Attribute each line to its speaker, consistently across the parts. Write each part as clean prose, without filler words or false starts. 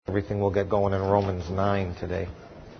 Speaker 1: Everything will get going in Romans 9 today.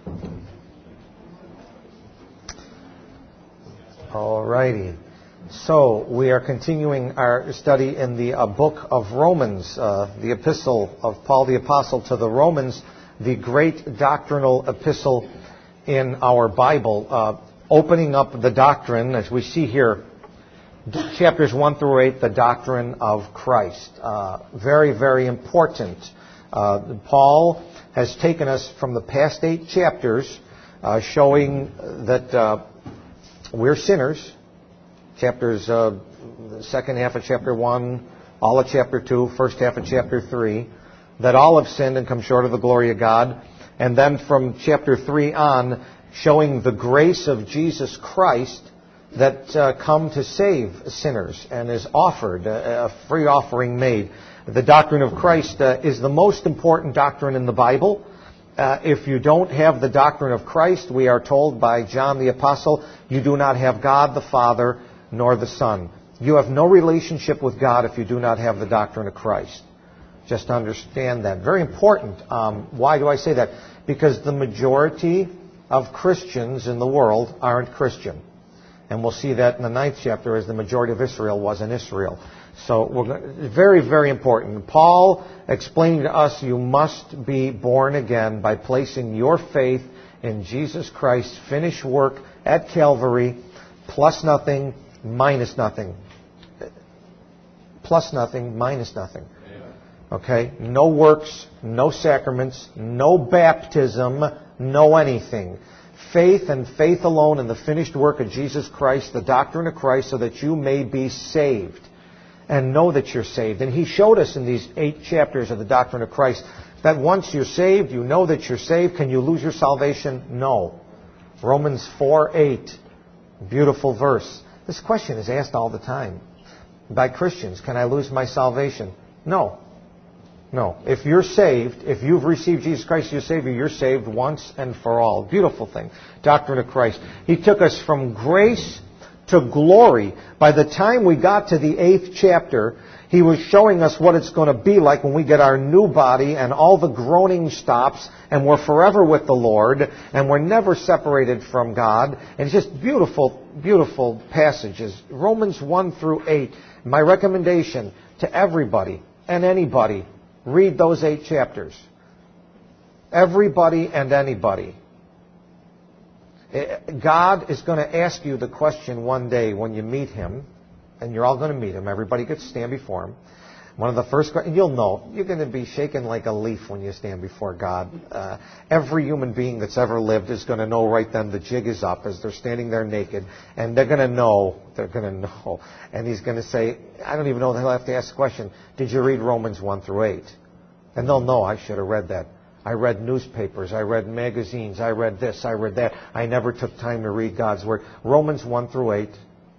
Speaker 1: All righty. So we are continuing our study in the book of Romans, the epistle of Paul the Apostle to the Romans, the great doctrinal epistle in our Bible, opening up the doctrine, as we see here, chapters 1 through 8, the doctrine of Christ. Very, very important. Paul has taken us from the past 8 chapters, showing that we're sinners. Chapters, the second half of chapter 1, all of chapter 2, first half of chapter 3, that all have sinned and come short of the glory of God. And then from chapter 3 on, showing the grace of Jesus Christ that come to save sinners and is offered, a free offering made. The doctrine of Christ is the most important doctrine in the Bible. If you don't have the doctrine of Christ, we are told by John the Apostle, you do not have God the Father nor the Son. You have no relationship with God if you do not have the doctrine of Christ. Just understand that. Very important. Why do I say that? Because the majority of Christians in the world aren't Christian. And we'll see that in the 9th chapter, as the majority of Israel was in Israel. So, very, very important. Paul explaining to us you must be born again by placing your faith in Jesus Christ's finished work at Calvary, plus nothing, minus nothing. Plus nothing, minus nothing. Okay? No works, no sacraments, no baptism, no anything. Faith and faith alone in the finished work of Jesus Christ, the doctrine of Christ, so that you may be saved and know that you're saved. And he showed us in these 8 chapters of the doctrine of Christ that once you're saved, you know that you're saved. Can you lose your salvation? No. Romans 4:8, beautiful verse. This question is asked all the time by Christians. Can I lose my salvation? No. No. If you're saved, if you've received Jesus Christ as your Savior, you're saved once and for all. Beautiful thing. Doctrine of Christ. He took us from grace to glory. By the time we got to the 8th chapter, he was showing us what it's going to be like when we get our new body and all the groaning stops and we're forever with the Lord and we're never separated from God. And it's just beautiful, beautiful passages. Romans 1 through 8. My recommendation to everybody and anybody, read those 8 chapters. Everybody and anybody. God is going to ask you the question one day when you meet Him, and you're all going to meet Him. Everybody gets to stand before Him. One of the first questions, you'll know, you're going to be shaken like a leaf when you stand before God. Every human being that's ever lived is going to know right then the jig is up as they're standing there naked, and they're going to know. And He's going to say, I don't even know, they'll have to ask the question, did you read Romans 1 through 8? And they'll know, I should have read that. I read newspapers, I read magazines, I read this, I read that. I never took time to read God's Word. Romans 1 through 8,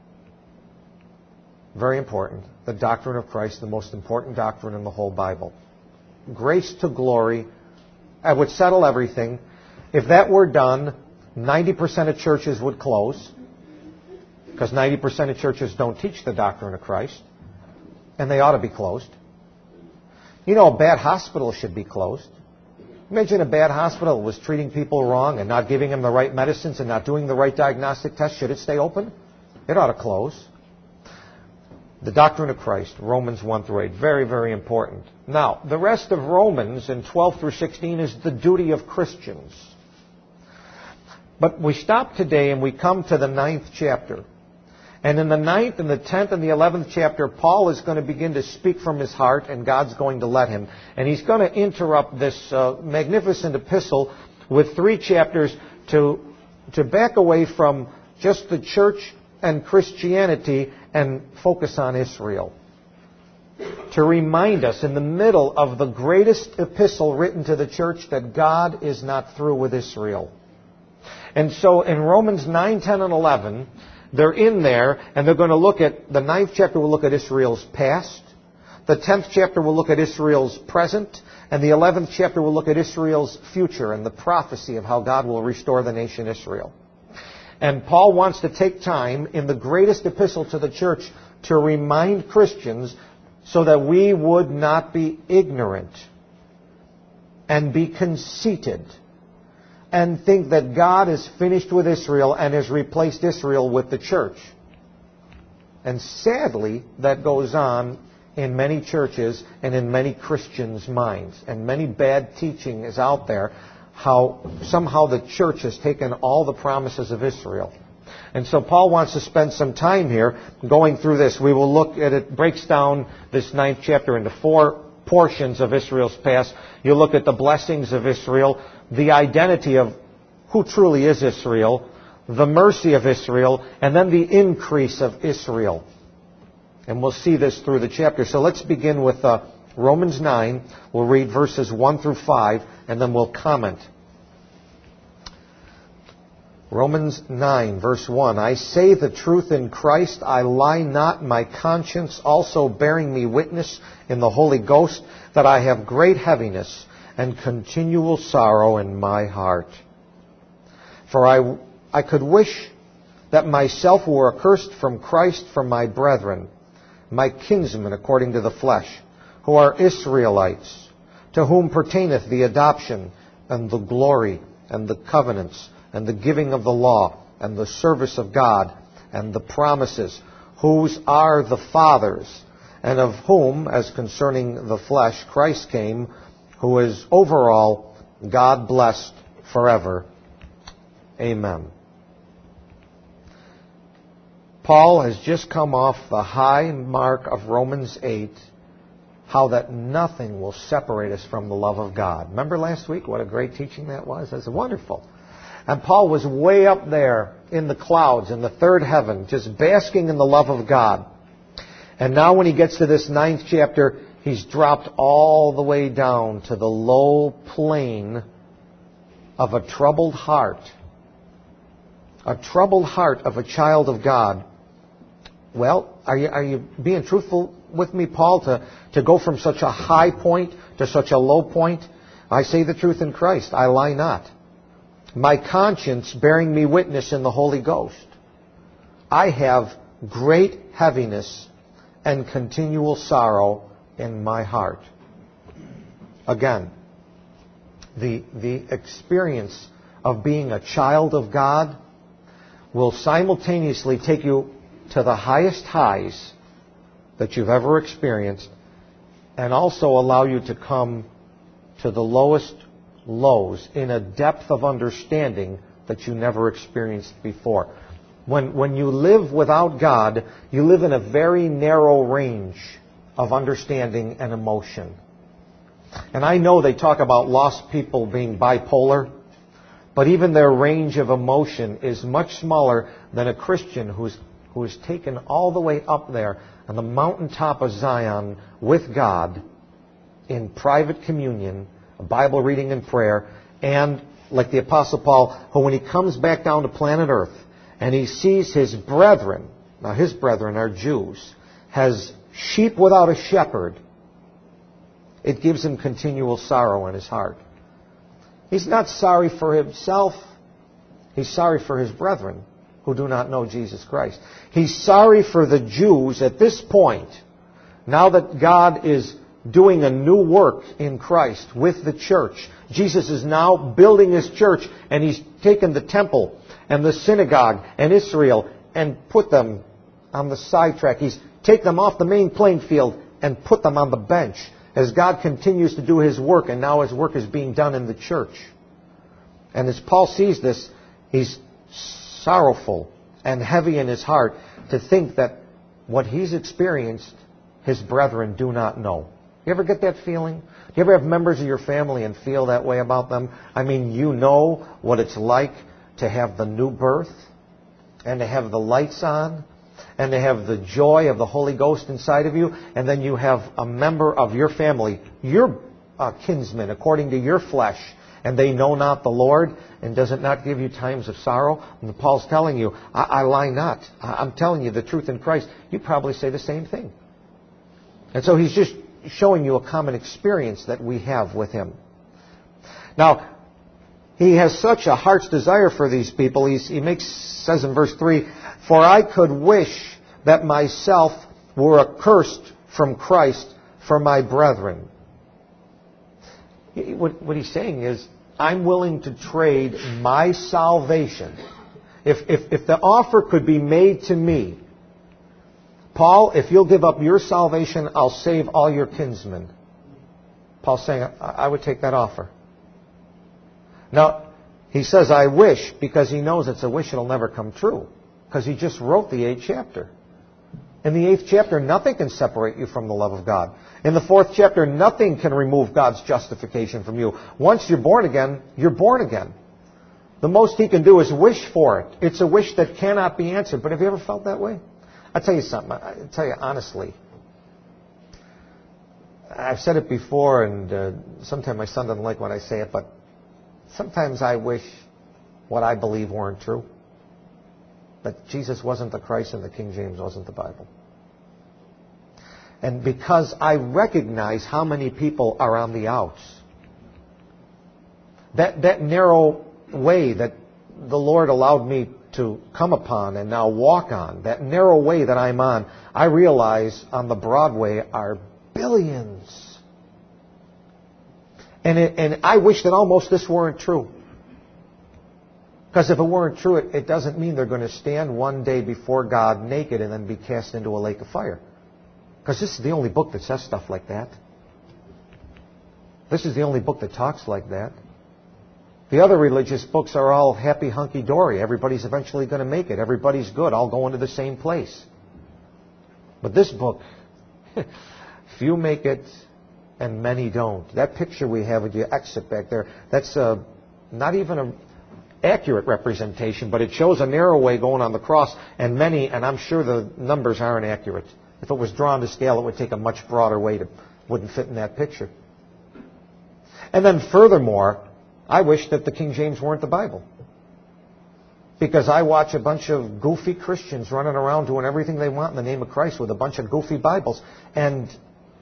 Speaker 1: very important. The doctrine of Christ, the most important doctrine in the whole Bible. Grace to glory. I would settle everything. If that were done, 90% of churches would close, because 90% of churches don't teach the doctrine of Christ, and they ought to be closed. You know, a bad hospital should be closed. Imagine a bad hospital that was treating people wrong and not giving them the right medicines and not doing the right diagnostic tests. Should it stay open? It ought to close. The doctrine of Christ, Romans 1 through 8, very, very important. Now, the rest of Romans in 12 through 16 is the duty of Christians. But we stop today and we come to the 9th chapter. And in the 9th and the 10th and the 11th chapter, Paul is going to begin to speak from his heart, and God's going to let him. And he's going to interrupt this magnificent epistle with 3 chapters to back away from just the church and Christianity and focus on Israel. To remind us in the middle of the greatest epistle written to the church that God is not through with Israel. And so in Romans 9, 10, and 11, they're in there, and they're going to look at, the 9th chapter will look at Israel's past, the 10th chapter will look at Israel's present, and the 11th chapter will look at Israel's future and the prophecy of how God will restore the nation Israel. And Paul wants to take time in the greatest epistle to the church to remind Christians so that we would not be ignorant. and be conceited and think that God is finished with Israel and has replaced Israel with the church. And sadly, that goes on in many churches and in many Christians' minds. And many bad teaching is out there how somehow the church has taken all the promises of Israel. And so Paul wants to spend some time here going through this. We will look at it, breaks down this 9th chapter into 4 portions of Israel's past. You look at the blessings of Israel, the identity of who truly is Israel, the mercy of Israel, and then the increase of Israel. And we'll see this through the chapter. So let's begin with Romans 9. We'll read verses 1 through 5, and then we'll comment. Romans 9, verse 1. I say the truth in Christ, I lie not, my conscience also bearing me witness in the Holy Ghost, that I have great heaviness and continual sorrow in my heart. For I could wish that myself were accursed from Christ for my brethren, my kinsmen according to the flesh, who are Israelites, to whom pertaineth the adoption and the glory and the covenants and the giving of the law and the service of God and the promises, whose are the fathers, and of whom, as concerning the flesh, Christ came, who is over all, God blessed forever. Amen. Paul has just come off the high mark of Romans 8, how that nothing will separate us from the love of God. Remember last week what a great teaching that was? That's wonderful. And Paul was way up there in the clouds, in the third heaven, just basking in the love of God. And now when he gets to this 9th chapter, he's dropped all the way down to the low plane of a troubled heart. A troubled heart of a child of God. Well, are you being truthful with me, Paul, to go from such a high point to such a low point? I say the truth in Christ, I lie not. My conscience bearing me witness in the Holy Ghost. I have great heaviness and continual sorrow in my heart. Again, the experience of being a child of God will simultaneously take you to the highest highs that you've ever experienced and also allow you to come to the lowest lows in a depth of understanding that you never experienced before. When you live without God, you live in a very narrow range of understanding and emotion. And I know they talk about lost people being bipolar, but even their range of emotion is much smaller than a Christian who is taken all the way up there on the mountaintop of Zion with God in private communion, Bible reading and prayer, and like the Apostle Paul, who when he comes back down to planet Earth and he sees his brethren, now his brethren are Jews, has sheep without a shepherd, it gives him continual sorrow in his heart. He's not sorry for himself. He's sorry for his brethren who do not know Jesus Christ. He's sorry for the Jews at this point, now that God is doing a new work in Christ with the church. Jesus is now building his church, and he's taken the temple and the synagogue and Israel and put them on the sidetrack. He's taken them off the main playing field and put them on the bench as God continues to do his work, and now his work is being done in the church. And as Paul sees this, he's sorrowful and heavy in his heart to think that what he's experienced, his brethren do not know. You ever get that feeling? Do you ever have members of your family and feel that way about them? I mean, you know what it's like to have the new birth and to have the lights on and to have the joy of the Holy Ghost inside of you, and then you have a member of your family, your kinsman according to your flesh, and they know not the Lord, and does it not give you times of sorrow? And Paul's telling you, I lie not. I'm telling you the truth in Christ. You probably say the same thing. And so he's just showing you a common experience that we have with him. Now, he has such a heart's desire for these people. He says in verse 3, for I could wish that myself were accursed from Christ for my brethren. What he's saying is, I'm willing to trade my salvation. If the offer could be made to me, Paul, if you'll give up your salvation, I'll save all your kinsmen. Paul's saying, I would take that offer. Now, he says, I wish, because he knows it's a wish that'll never come true. Because he just wrote the 8th chapter. In the 8th chapter, nothing can separate you from the love of God. In the 4th chapter, nothing can remove God's justification from you. Once you're born again, you're born again. The most he can do is wish for it. It's a wish that cannot be answered. But have you ever felt that way? I'll tell you something. I'll tell you honestly. I've said it before, and sometimes my son doesn't like when I say it, but sometimes I wish what I believe weren't true. That Jesus wasn't the Christ and the King James wasn't the Bible. And because I recognize how many people are on the outs, that narrow way that the Lord allowed me to come upon and now walk on, that narrow way that I'm on, I realize on the broad way are billions. And I wish that almost this weren't true. Because if it weren't true, it doesn't mean they're going to stand one day before God naked and then be cast into a lake of fire. Because this is the only book that says stuff like that. This is the only book that talks like that. The other religious books are all happy, hunky-dory. Everybody's eventually going to make it. Everybody's good. All going to the same place. But this book, few make it and many don't. That picture we have with your exit back there, that's not even an accurate representation, but it shows a narrow way going on the cross, and many, and I'm sure the numbers aren't accurate. If it was drawn to scale, it would take a much broader way, wouldn't fit in that picture. And then furthermore, I wish that the King James weren't the Bible. Because I watch a bunch of goofy Christians running around doing everything they want in the name of Christ with a bunch of goofy Bibles. And,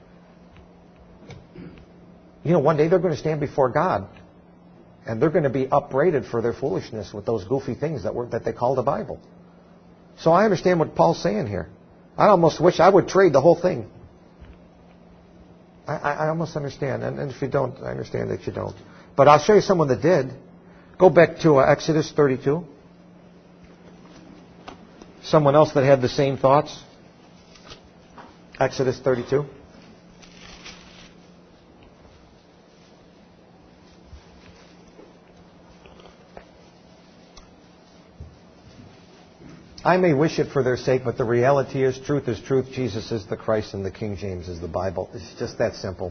Speaker 1: one day they're going to stand before God. And they're going to be upbraided for their foolishness with those goofy things that they call the Bible. So I understand what Paul's saying here. I almost wish I would trade the whole thing. I almost understand. And if you don't, I understand that you don't. But I'll show you someone that did. Go back to Exodus 32. Someone else that had the same thoughts. Exodus 32. I may wish it for their sake, but the reality is truth, Jesus is the Christ, and the King James is the Bible. It's just that simple.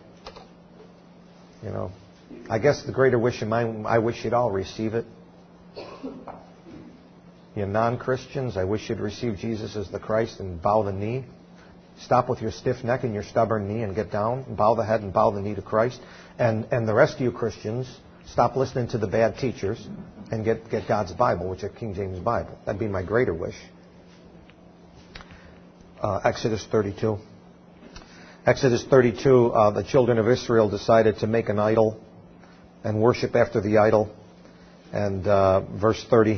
Speaker 1: I guess the greater wish in mine, I wish you'd all receive it. You non-Christians, I wish you'd receive Jesus as the Christ and bow the knee. Stop with your stiff neck and your stubborn knee and get down, and bow the head and bow the knee to Christ. And the rest of you Christians, stop listening to the bad teachers and get God's Bible, which is King James Bible. That'd be my greater wish. Exodus 32. Exodus 32, the children of Israel decided to make an idol and worship after the idol. And verse 30.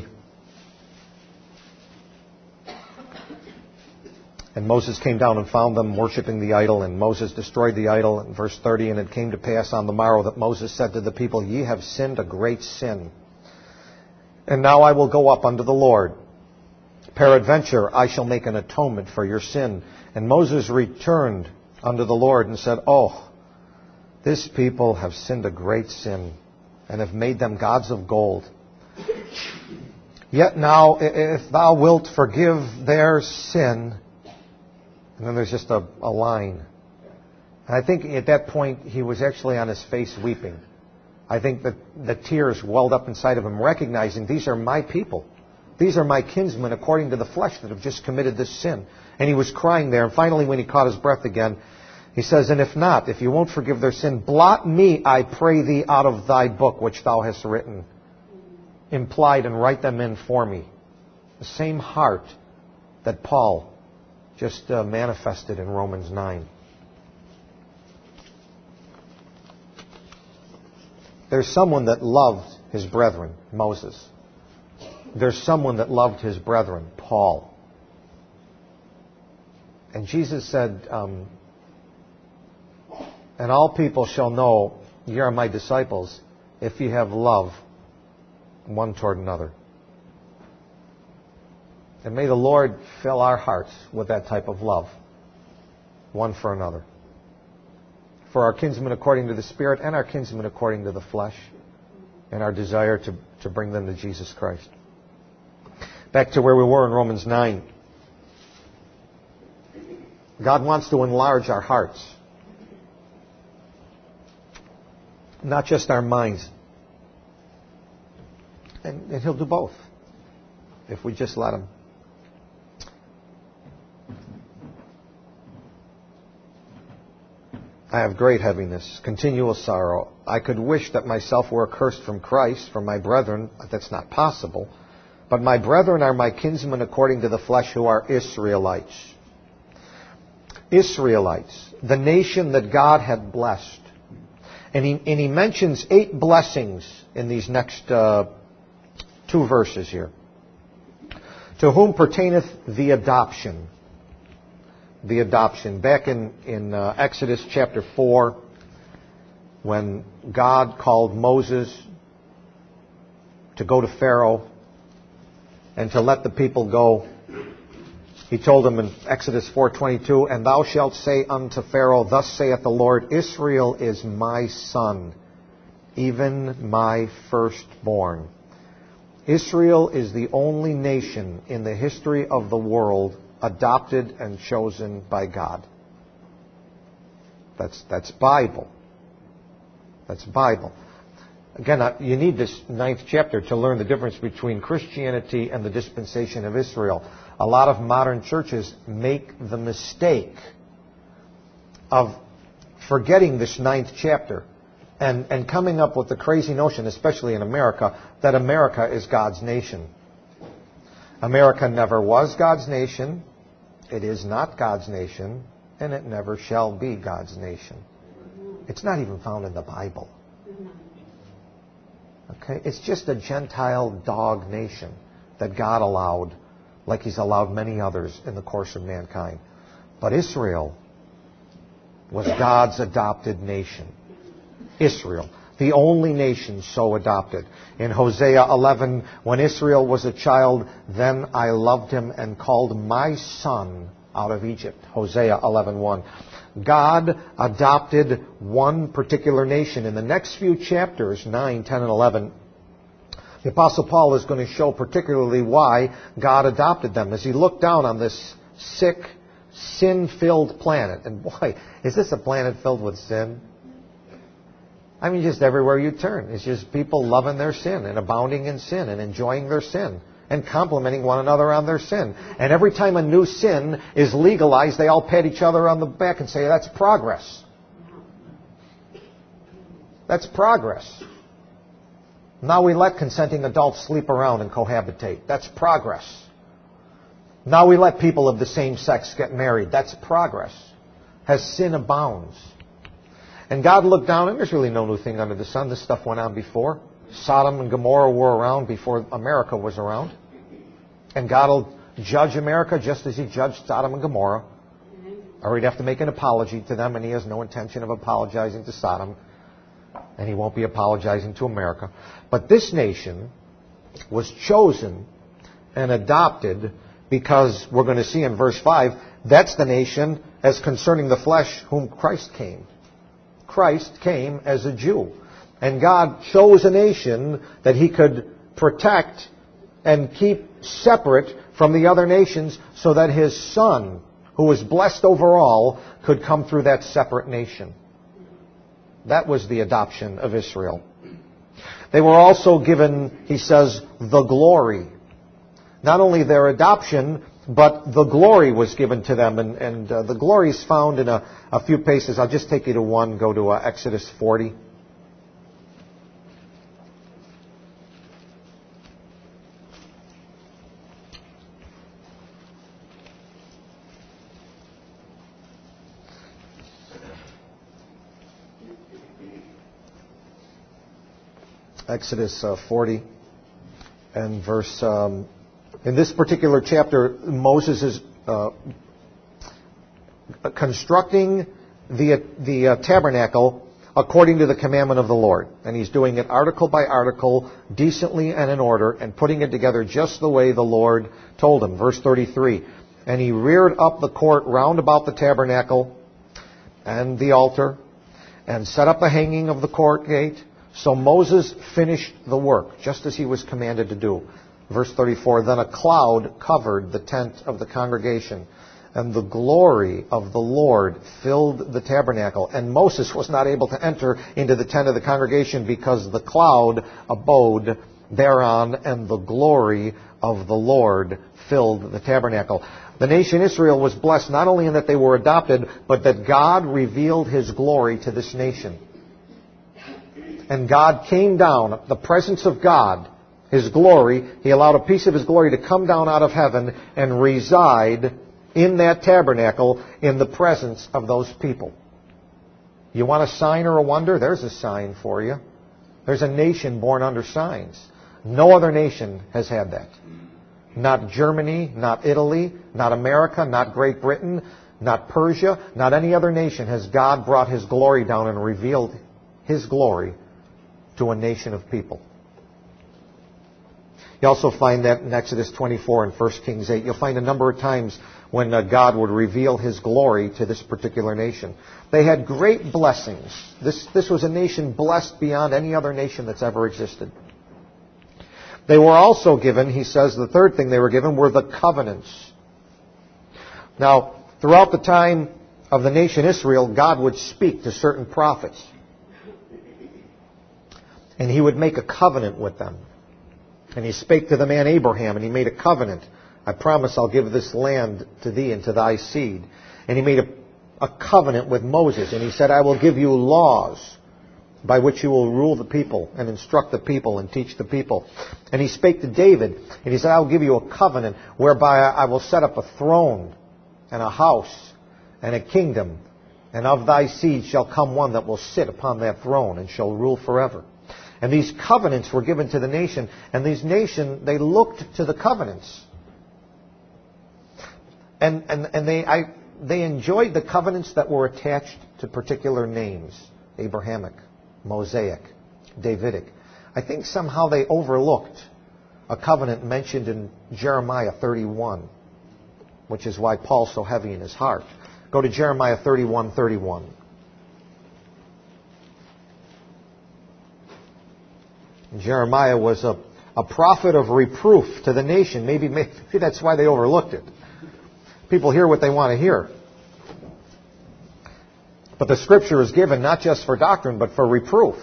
Speaker 1: And Moses came down and found them worshiping the idol, and Moses destroyed the idol. In verse 30, and it came to pass on the morrow that Moses said to the people, Ye have sinned a great sin. And now I will go up unto the Lord. Peradventure I shall make an atonement for your sin. And Moses returned unto the Lord and said, Oh, this people have sinned a great sin, and have made them gods of gold. Yet now, if thou wilt forgive their sin... And then there's just a line. And I think at that point he was actually on his face weeping. I think that the tears welled up inside of him, recognizing these are my people. These are my kinsmen according to the flesh that have just committed this sin. And he was crying there. And finally, when he caught his breath again, he says, And if not, if you won't forgive their sin, blot me, I pray thee, out of thy book which thou hast written. Implied, and write them in for me. The same heart that Paul just manifested in Romans 9. There's someone that loved his brethren, Moses. There's someone that loved his brethren, Paul. And Jesus said, And all people shall know ye are my disciples, if ye have love one toward another. And may the Lord fill our hearts with that type of love, one for another. For our kinsmen according to the Spirit and our kinsmen according to the flesh, and our desire to bring them to Jesus Christ. Back to where we were in Romans 9. God wants to enlarge our hearts. Not just our minds. And He'll do both, if we just let Him. I have great heaviness, continual sorrow. I could wish that myself were accursed from Christ, from my brethren. That's not possible. But my brethren are my kinsmen according to the flesh, who are Israelites. Israelites, the nation that God had blessed. And he mentions 8 blessings in these next 2 verses here. To whom pertaineth the adoption? The adoption. Back in Exodus chapter 4, when God called Moses to go to Pharaoh and to let the people go, He told him in Exodus 4:22, and thou shalt say unto Pharaoh, thus saith the Lord, Israel is my son, even my firstborn. Israel is the only nation in the history of the world adopted and chosen by God. That's Bible. That's Bible. Again, you need this 9th chapter to learn the difference between Christianity and the dispensation of Israel. A lot of modern churches make the mistake of forgetting this 9th chapter and coming up with the crazy notion, especially in America, that America is God's nation. America never was God's nation. It is not God's nation, and it never shall be God's nation. It's not even found in the Bible. Okay? It's just a Gentile dog nation that God allowed, like He's allowed many others in the course of mankind. But Israel was God's adopted nation. Israel, the only nation so adopted. In Hosea 11, when Israel was a child, then I loved him and called my son out of Egypt. Hosea 11:1. God adopted one particular nation. In the next few chapters, 9, 10, and 11, the Apostle Paul is going to show particularly why God adopted them. As he looked down on this sick, sin-filled planet, and boy, is this a planet filled with sin? I mean, just everywhere you turn, it's just people loving their sin and abounding in sin and enjoying their sin and complimenting one another on their sin. And every time a new sin is legalized, they all pat each other on the back and say, that's progress. That's progress. Now we let consenting adults sleep around and cohabitate. That's progress. Now we let people of the same sex get married. That's progress. As sin abounds. And God looked down, and there's really no new thing under the sun. This stuff went on before. Sodom and Gomorrah were around before America was around. And God will judge America just as He judged Sodom and Gomorrah. Or He'd have to make an apology to them, and He has no intention of apologizing to Sodom. And He won't be apologizing to America. But this nation was chosen and adopted because we're going to see in verse 5, that's the nation as concerning the flesh whom Christ came. Christ came as a Jew. And God chose a nation that He could protect and keep separate from the other nations so that His Son, who was blessed over all, could come through that separate nation. That was the adoption of Israel. They were also given, he says, the glory. Not only their adoption, but the glory was given to them. And the glory is found in a few places. I'll just take you to one. Go to Exodus 40. Exodus 40 and verse... in this particular chapter, Moses is constructing the tabernacle according to the commandment of the Lord. And he's doing it article by article, decently and in order, and putting it together just the way the Lord told him. Verse 33, and he reared up the court round about the tabernacle and the altar, and set up a hanging of the court gate. So Moses finished the work, just as he was commanded to do. Verse 34, then a cloud covered the tent of the congregation, and the glory of the Lord filled the tabernacle. And Moses was not able to enter into the tent of the congregation because the cloud abode thereon, and the glory of the Lord filled the tabernacle. The nation Israel was blessed not only in that they were adopted, but that God revealed His glory to this nation. And God came down, the presence of God, His glory, He allowed a piece of His glory to come down out of heaven and reside in that tabernacle in the presence of those people. You want a sign or a wonder? There's a sign for you. There's a nation born under signs. No other nation has had that. Not Germany, not Italy, not America, not Great Britain, not Persia, not any other nation has God brought His glory down and revealed His glory to a nation of people. You also find that in Exodus 24 and 1 Kings 8. You'll find a number of times when God would reveal His glory to this particular nation. They had great blessings. This was a nation blessed beyond any other nation that's ever existed. They were also given, he says, the third thing they were given were the covenants. Now, throughout the time of the nation Israel, God would speak to certain prophets. And He would make a covenant with them. And He spake to the man Abraham, and He made a covenant. I promise I'll give this land to thee and to thy seed. And He made a covenant with Moses, and He said, I will give you laws by which you will rule the people and instruct the people and teach the people. And He spake to David, and He said, I will give you a covenant whereby I will set up a throne and a house and a kingdom, and of thy seed shall come one that will sit upon that throne and shall rule forever. And these covenants were given to the nation, and these nation, they looked to the covenants. And they enjoyed the covenants that were attached to particular names, Abrahamic, Mosaic, Davidic. I think somehow they overlooked a covenant mentioned in Jeremiah 31, which is why Paul's so heavy in his heart. Go to Jeremiah 31:31. Jeremiah was a prophet of reproof to the nation. Maybe that's why they overlooked it. People hear what they want to hear. But the Scripture is given not just for doctrine, but for reproof.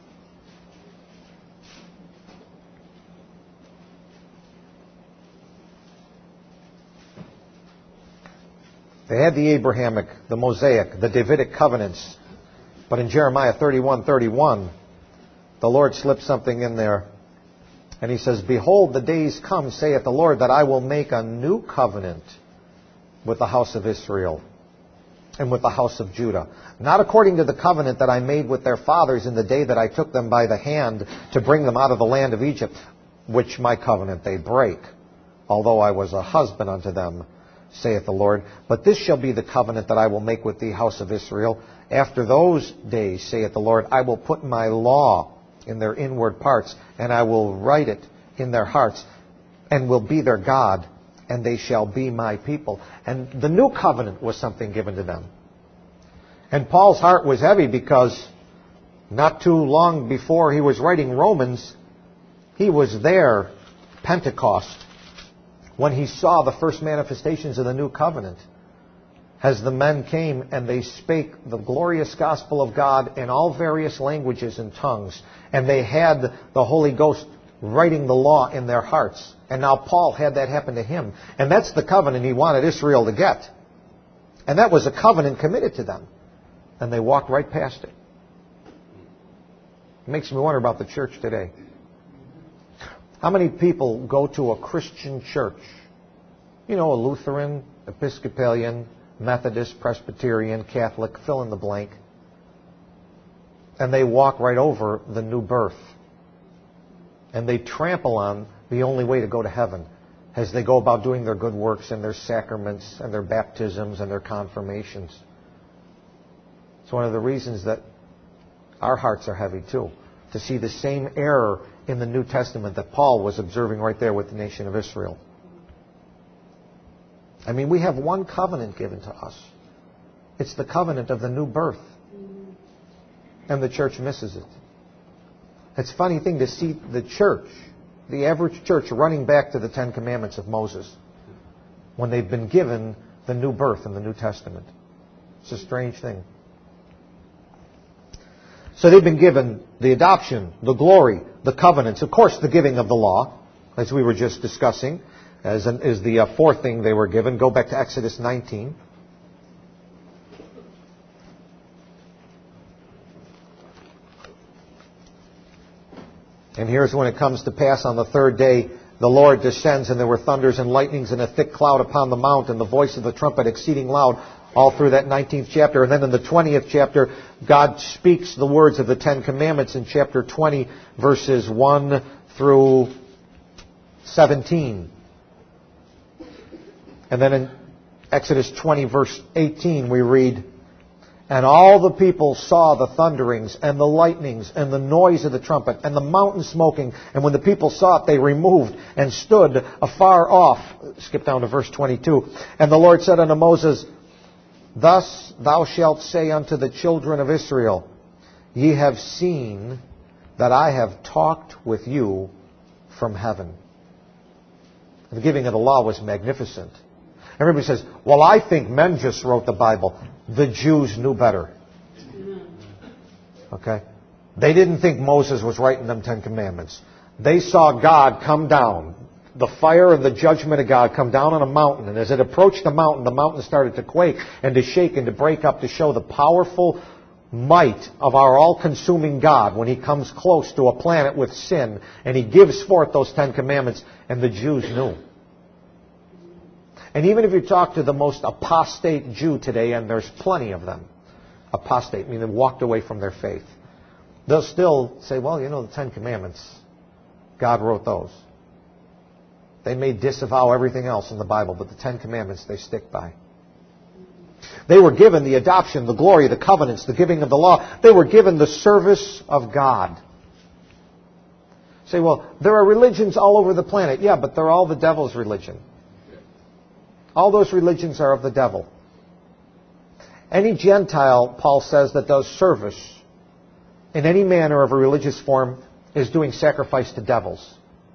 Speaker 1: They had the Abrahamic, the Mosaic, the Davidic covenants. But in Jeremiah 31:31, the Lord slipped something in there. And He says, behold, the days come, saith the Lord, that I will make a new covenant with the house of Israel and with the house of Judah. Not according to the covenant that I made with their fathers in the day that I took them by the hand to bring them out of the land of Egypt, which my covenant they break, although I was a husband unto them, saith the Lord. But this shall be the covenant that I will make with the house of Israel. After those days, saith the Lord, I will put my law in their inward parts, and I will write it in their hearts, and will be their God, and they shall be my people. And the new covenant was something given to them. And Paul's heart was heavy because not too long before he was writing Romans, he was there, Pentecost, when he saw the first manifestations of the new covenant. As the men came and they spake the glorious gospel of God in all various languages and tongues, and they had the Holy Ghost writing the law in their hearts. And now Paul had that happen to him. And that's the covenant he wanted Israel to get. And that was a covenant committed to them. And they walked right past it. It makes me wonder about the church today. How many people go to a Christian church? You know, a Lutheran, Episcopalian, Methodist, Presbyterian, Catholic, fill in the blank. And they walk right over the new birth. And they trample on the only way to go to heaven as they go about doing their good works and their sacraments and their baptisms and their confirmations. It's one of the reasons that Our hearts are heavy too, to see the same error in the New Testament that Paul was observing right there with the nation of Israel. I mean, we have one covenant given to us. It's the covenant of the new birth. And the church misses it. It's a funny thing to see the church, the average church, running back to the Ten Commandments of Moses when they've been given the new birth in the New Testament. It's a strange thing. So they've been given the adoption, the glory, the covenants, of course the giving of the law, as we were just discussing, is the fourth thing they were given. Go back to Exodus 19. And here's when it comes to pass on the third day, the Lord descends, and there were thunders and lightnings and a thick cloud upon the mount, and the voice of the trumpet exceeding loud, all through that 19th chapter. And then in the 20th chapter, God speaks the words of the Ten Commandments in chapter 20, verses 1 through 17. And then in Exodus 20, verse 18, we read, and all the people saw the thunderings and the lightnings and the noise of the trumpet and the mountain smoking. And when the people saw it, they removed and stood afar off. Skip down to verse 22. And the Lord said unto Moses, thus thou shalt say unto the children of Israel, ye have seen that I have talked with you from heaven. The giving of the law was magnificent. Everybody says, well, I think men just wrote the Bible. The Jews knew better. Okay? They didn't think Moses was writing them Ten Commandments. They saw God come down, the fire and the judgment of God come down on a mountain. And as it approached the mountain started to quake and to shake and to break up to show the powerful might of our all-consuming God when He comes close to a planet with sin and He gives forth those Ten Commandments. And the Jews knew. And even if you talk to the most apostate Jew today, and there's plenty of them, apostate, meaning they walked away from their faith, they'll still say, well, you know, the Ten Commandments, God wrote those. They may disavow everything else in the Bible, but the Ten Commandments they stick by. They were given the adoption, the glory, the covenants, the giving of the law. They were given the service of God. Say, well, there are religions all over the planet. Yeah, but they're all the devil's religion. All those religions are of the devil. Any Gentile, Paul says, that does service in any manner of a religious form is doing sacrifice to devils.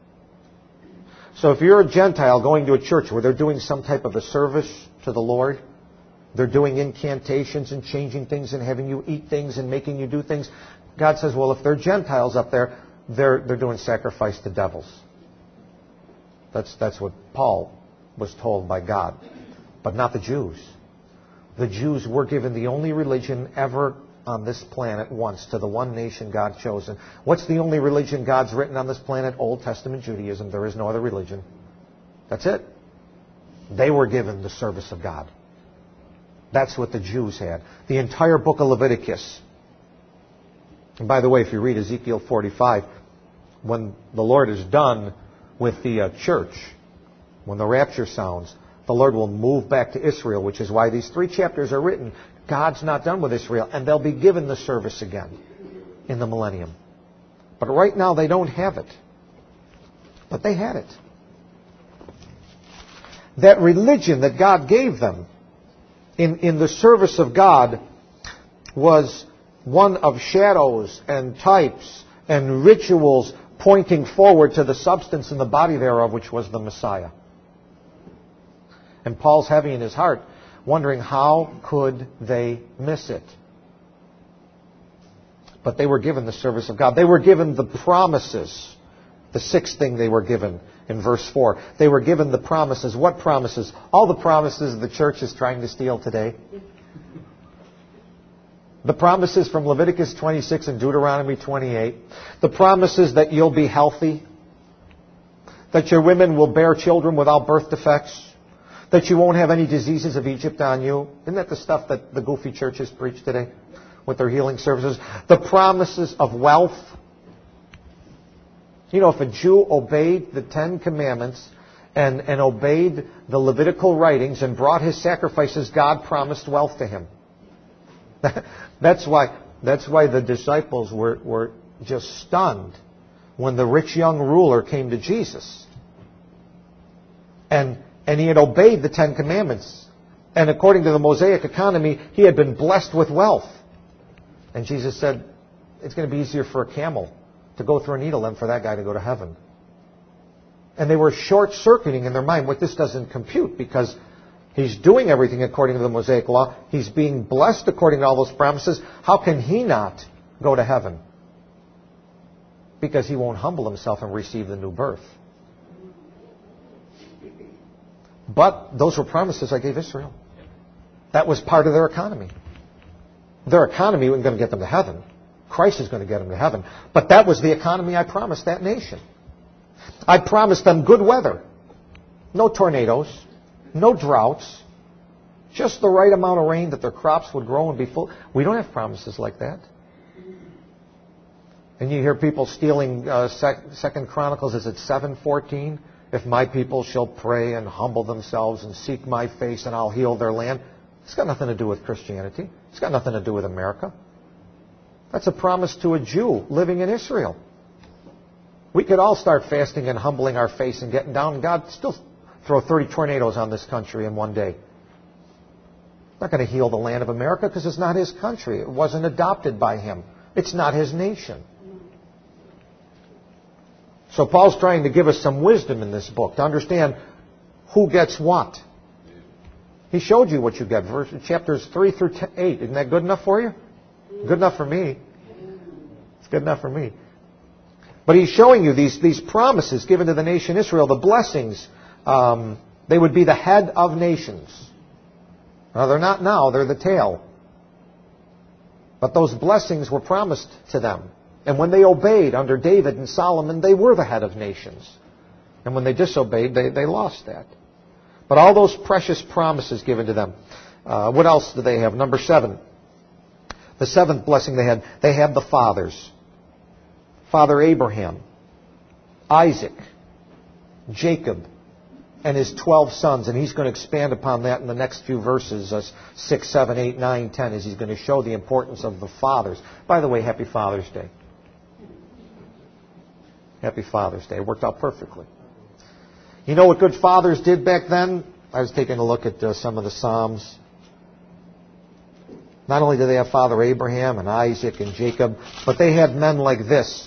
Speaker 1: So if you're a Gentile going to a church where they're doing some type of a service to the Lord, they're doing incantations and changing things and having you eat things and making you do things, God says, well, if they're Gentiles up there, they're doing sacrifice to devils. That's what Paul was told by God, but not the Jews. The Jews were given the only religion ever on this planet once to the one nation God chosen. What's the only religion God's written on this planet? Old Testament Judaism. There is no other religion. That's it. They were given the service of God. That's what the Jews had. The entire book of Leviticus. And by the way, if you read Ezekiel 45, when the Lord is done with the church, when the rapture sounds, the Lord will move back to Israel, which is why these 3 chapters are written. God's not done with Israel, and they'll be given the service again in the millennium. But right now they don't have it. But they had it. That religion that God gave them in the service of God was one of shadows and types and rituals pointing forward to the substance and the body thereof, which was the Messiah. And Paul's heavy in his heart, wondering how could they miss it. But they were given the service of God. They were given the promises. The 6th thing they were given in verse 4. They were given the promises. What promises? All the promises the church is trying to steal today. The promises from Leviticus 26 and Deuteronomy 28. The promises that you'll be healthy. That your women will bear children without birth defects. That you won't have any diseases of Egypt on you. Isn't that the stuff that the goofy churches preach today with their healing services? The promises of wealth. You know, if a Jew obeyed the 10 Commandments and obeyed the Levitical writings and brought his sacrifices, God promised wealth to him. That's why That's why the disciples were just stunned when the rich young ruler came to Jesus. And he had obeyed the Ten Commandments. And according to the Mosaic economy, he had been blessed with wealth. And Jesus said, it's going to be easier for a camel to go through a needle than for that guy to go to heaven. And they were short-circuiting in their mind. What this doesn't compute, because he's doing everything according to the Mosaic law. He's being blessed according to all those promises. How can he not go to heaven? Because he won't humble himself and receive the new birth. But those were promises I gave Israel. That was part of their economy. Their economy wasn't going to get them to heaven. Christ is going to get them to heaven. But that was the economy I promised that nation. I promised them good weather. No tornadoes. No droughts. Just the right amount of rain that their crops would grow and be full. We don't have promises like that. And you hear people stealing 2 Chronicles, is it 7:14? If my people shall pray and humble themselves and seek my face, and I'll heal their land. It's got nothing to do with Christianity. It's got nothing to do with America. That's a promise to a Jew living in Israel. We could all start fasting and humbling our face and getting down, and God still throw 30 tornadoes on this country in one day. Not going to heal the land of America because it's not His country. It wasn't adopted by Him. It's not His nation. So Paul's trying to give us some wisdom in this book to understand who gets what. He showed you what you get. Chapters 3 through 8. Isn't that good enough for you? Good enough for me. It's good enough for me. But he's showing you these promises given to the nation Israel, the blessings. They would be the head of nations. Now, they're not now. They're the tail. But those blessings were promised to them. And when they obeyed under David and Solomon, they were the head of nations. And when they disobeyed, they lost that. But all those precious promises given to them. What else do they have? Number 7. The 7th blessing they had the fathers. Father Abraham, Isaac, Jacob, and his 12 sons. And he's going to expand upon that in the next few verses, 6, 7, 8, 9, 10, as he's going to show the importance of the fathers. By the way, Happy Father's Day. Happy Father's Day. It worked out perfectly. You know what good fathers did back then? I was taking a look at some of the Psalms. Not only did they have Father Abraham and Isaac and Jacob, but they had men like this.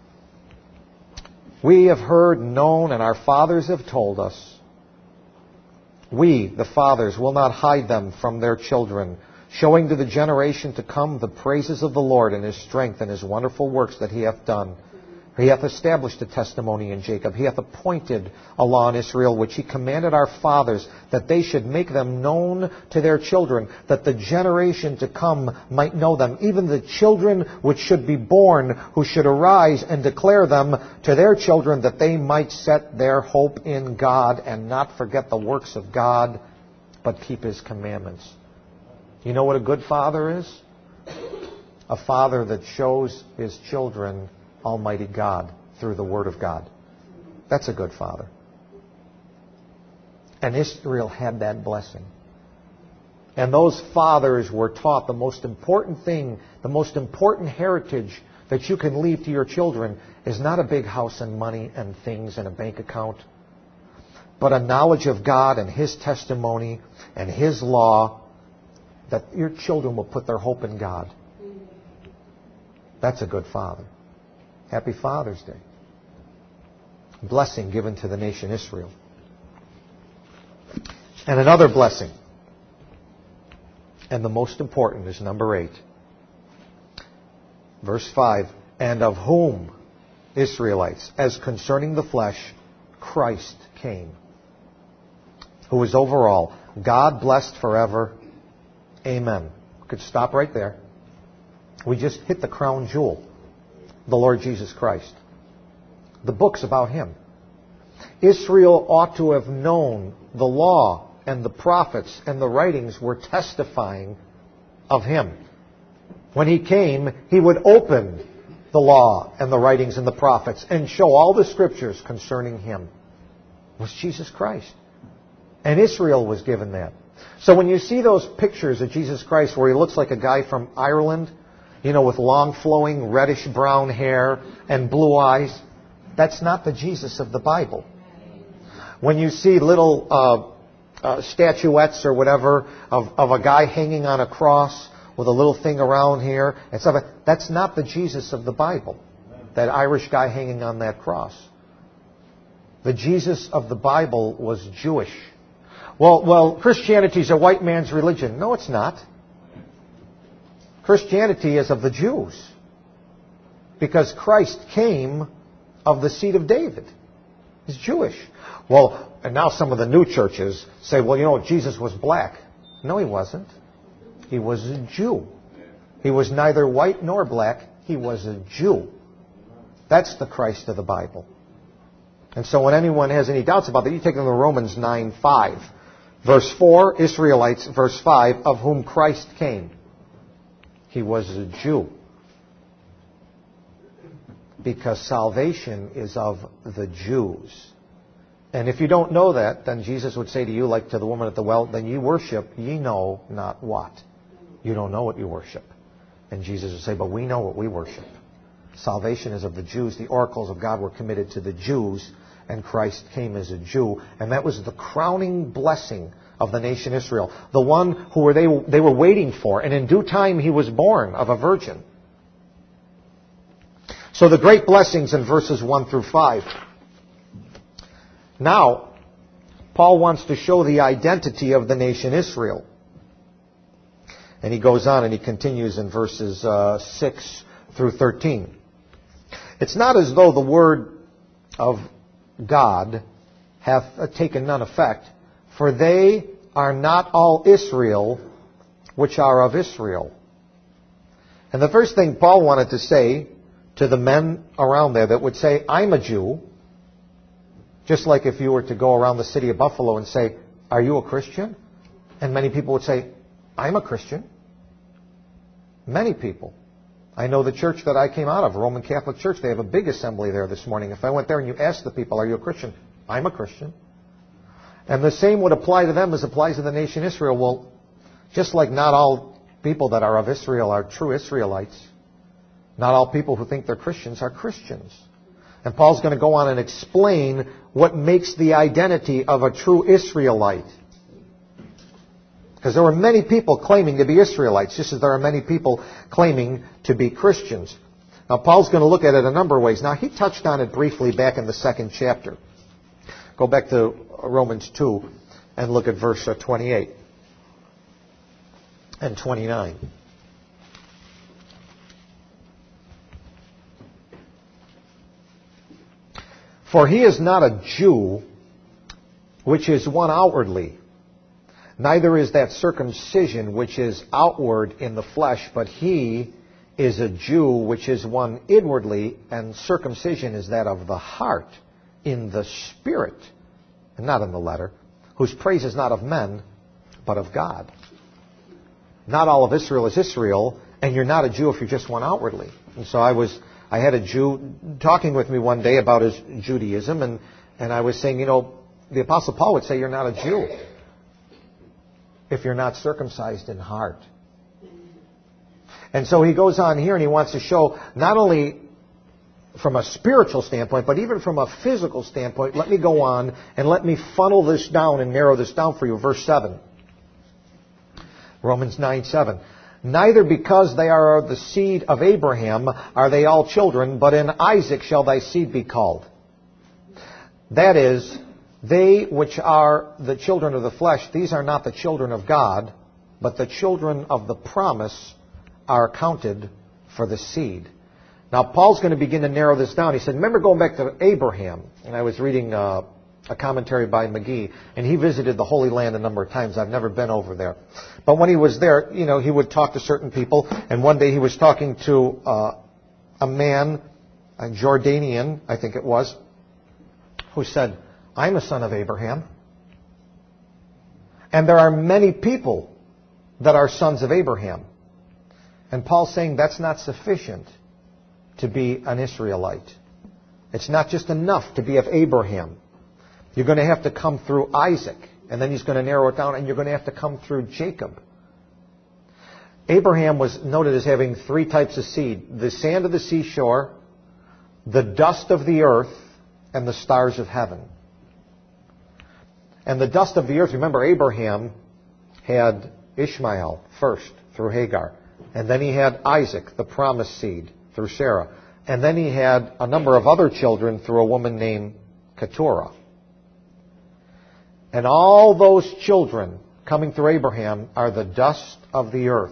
Speaker 1: We have heard, known, and our fathers have told us. We, the fathers, will not hide them from their children, showing to the generation to come the praises of the Lord and His strength and His wonderful works that He hath done. He hath established a testimony in Jacob. He hath appointed a law in Israel, which He commanded our fathers, that they should make them known to their children, that the generation to come might know them, even the children which should be born, who should arise and declare them to their children, that they might set their hope in God and not forget the works of God, but keep His commandments. You know what a good father is? A father that shows his children Almighty God through the Word of God. That's a good father. And Israel had that blessing. And those fathers were taught the most important thing, the most important heritage that you can leave to your children is not a big house and money and things and a bank account, but a knowledge of God and His testimony and His law, that your children will put their hope in God. That's a good father. Happy Father's Day. Blessing given to the nation Israel. And another blessing, and the most important, is number 8. Verse 5, and of whom, Israelites, as concerning the flesh, Christ came, who is over all, God blessed forever. Amen. We could stop right there. We just hit the crown jewel. The Lord Jesus Christ. The book's about Him. Israel ought to have known the law and the prophets and the writings were testifying of Him. When He came, He would open the law and the writings and the prophets and show all the scriptures concerning Him. It was Jesus Christ. And Israel was given that. So when you see those pictures of Jesus Christ where He looks like a guy from Ireland, with long flowing reddish brown hair and blue eyes. That's not the Jesus of the Bible. When you see little statuettes or whatever of a guy hanging on a cross with a little thing around here and stuff, that's not the Jesus of the Bible. That Irish guy hanging on that cross. The Jesus of the Bible was Jewish. Well, Christianity is a white man's religion. No, it's not. Christianity is of the Jews. Because Christ came of the seed of David. He's Jewish. Well, and now some of the new churches say, Jesus was black. No, he wasn't. He was a Jew. He was neither white nor black. He was a Jew. That's the Christ of the Bible. And so when anyone has any doubts about that, you take them to Romans 9:5. Verse 4, Israelites, verse 5, of whom Christ came. He was a Jew. Because salvation is of the Jews. And if you don't know that, then Jesus would say to you, like to the woman at the well, then ye worship, ye know not what. You don't know what you worship. And Jesus would say, but we know what we worship. Salvation is of the Jews. The oracles of God were committed to the Jews, and Christ came as a Jew. And that was the crowning blessing of the nation Israel. The one who they were waiting for. And in due time he was born of a virgin. So the great blessings in verses 1 through 5. Now, Paul wants to show the identity of the nation Israel. And he goes on and he continues in verses 6 through 13. It's not as though the word of God hath taken none effect, for they are not all Israel which are of Israel. And the first thing Paul wanted to say to the men around there that would say, I'm a Jew, just like if you were to go around the city of Buffalo and say, are you a Christian? And many people would say, I'm a Christian. Many people. I know the church that I came out of, Roman Catholic Church, they have a big assembly there this morning. If I went there and you asked the people, are you a Christian? I'm a Christian. And the same would apply to them as applies to the nation Israel. Well, just like not all people that are of Israel are true Israelites, not all people who think they're Christians are Christians. And Paul's going to go on and explain what makes the identity of a true Israelite. Because there were many people claiming to be Israelites, just as there are many people claiming to be Christians. Now, Paul's going to look at it a number of ways. Now, he touched on it briefly back in the 2nd chapter. Go back to Romans 2 and look at verse 28 and 29. For he is not a Jew, which is one outwardly. Neither is that circumcision which is outward in the flesh, but he is a Jew which is one inwardly, and circumcision is that of the heart, in the spirit, and not in the letter, whose praise is not of men, but of God. Not all of Israel is Israel, and you're not a Jew if you're just one outwardly. And so I had a Jew talking with me one day about his Judaism, and I was saying, the Apostle Paul would say you're not a Jew if you're not circumcised in heart. And so he goes on here and he wants to show not only from a spiritual standpoint, but even from a physical standpoint. Let me go on and let me funnel this down and narrow this down for you. Verse 7. Romans 9:7. Neither because they are of the seed of Abraham are they all children, but in Isaac shall thy seed be called. That is, they which are the children of the flesh, these are not the children of God, but the children of the promise are counted for the seed. Now, Paul's going to begin to narrow this down. He said, remember going back to Abraham, and I was reading a commentary by McGee, and he visited the Holy Land a number of times. I've never been over there. But when he was there, he would talk to certain people, and one day he was talking to a man, a Jordanian, I think it was, who said, I'm a son of Abraham. And there are many people that are sons of Abraham. And Paul's saying that's not sufficient to be an Israelite. It's not just enough to be of Abraham. You're going to have to come through Isaac. And then he's going to narrow it down, and you're going to have to come through Jacob. Abraham was noted as having three types of seed: the sand of the seashore, the dust of the earth, and the stars of heaven. And the dust of the earth, remember, Abraham had Ishmael first through Hagar. And then he had Isaac, the promised seed, through Sarah. And then he had a number of other children through a woman named Keturah. And all those children coming through Abraham are the dust of the earth.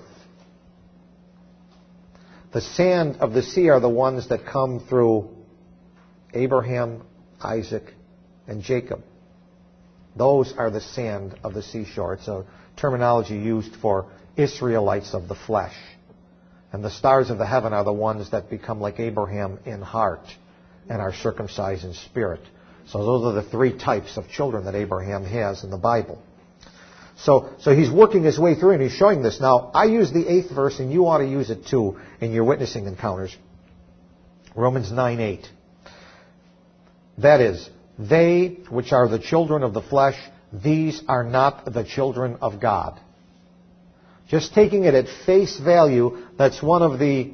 Speaker 1: The sand of the sea are the ones that come through Abraham, Isaac, and Jacob. Those are the sand of the seashore. It's a terminology used for Israelites of the flesh. And the stars of the heaven are the ones that become like Abraham in heart and are circumcised in spirit. So those are the three types of children that Abraham has in the Bible. So he's working his way through and he's showing this. Now, I use the 8th verse, and you ought to use it too in your witnessing encounters. Romans 9:8. That is, they which are the children of the flesh, these are not the children of God. Just taking it at face value, that's one of the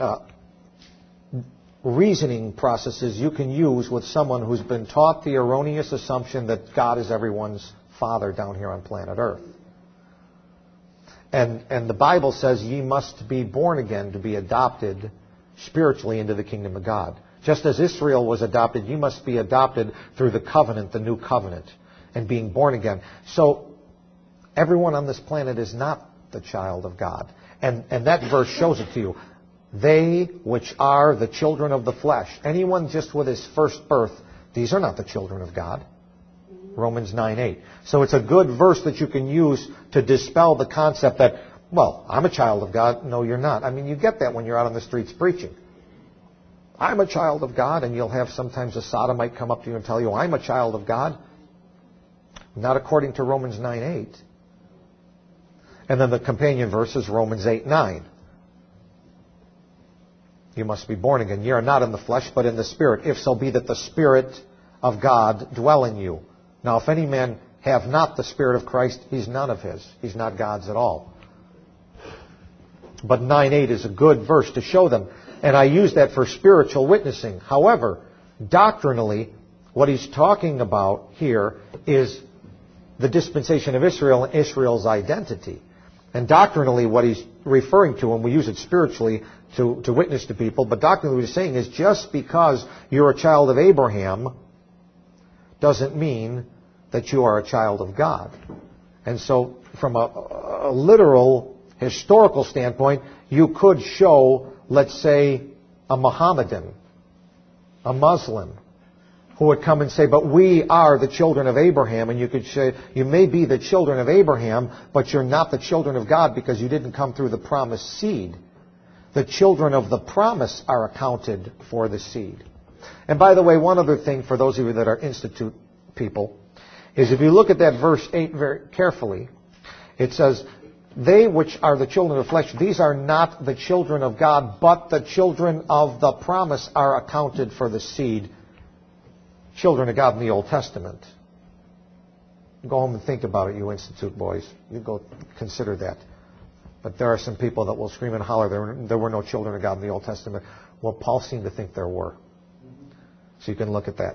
Speaker 1: reasoning processes you can use with someone who's been taught the erroneous assumption that God is everyone's father down here on planet Earth. And the Bible says ye must be born again to be adopted spiritually into the kingdom of God. Just as Israel was adopted, you must be adopted through the covenant, the new covenant, and being born again. So everyone on this planet is not the child of God. And that verse shows it to you. They which are the children of the flesh. Anyone just with his first birth, these are not the children of God. Romans 9:8. So it's a good verse that you can use to dispel the concept that, well, I'm a child of God. No, you're not. I mean, you get that when you're out on the streets preaching. I'm a child of God, and you'll have sometimes a sodomite come up to you and tell you, I'm a child of God. Not according to Romans 9:8. And then the companion verse is Romans 8:9. You must be born again. Ye are not in the flesh, but in the Spirit, if so be that the Spirit of God dwell in you. Now, if any man have not the Spirit of Christ, he's none of his. He's not God's at all. But 9:8 is a good verse to show them. And I use that for spiritual witnessing. However, doctrinally, what he's talking about here is the dispensation of Israel and Israel's identity. And doctrinally, what he's referring to, and we use it spiritually to witness to people, but doctrinally what he's saying is just because you're a child of Abraham doesn't mean that you are a child of God. And so from a literal, historical standpoint, you could show, let's say, a Mohammedan, a Muslim, who would come and say, but we are the children of Abraham. And you could say, you may be the children of Abraham, but you're not the children of God because you didn't come through the promised seed. The children of the promise are accounted for the seed. And by the way, one other thing for those of you that are Institute people is if you look at that verse 8 very carefully, it says, they which are the children of the flesh, these are not the children of God, but the children of the promise are accounted for the seed. Children of God in the Old Testament. Go home and think about it, you Institute boys. You go consider that. But there are some people that will scream and holler, there were no children of God in the Old Testament. Well, Paul seemed to think there were. So you can look at that.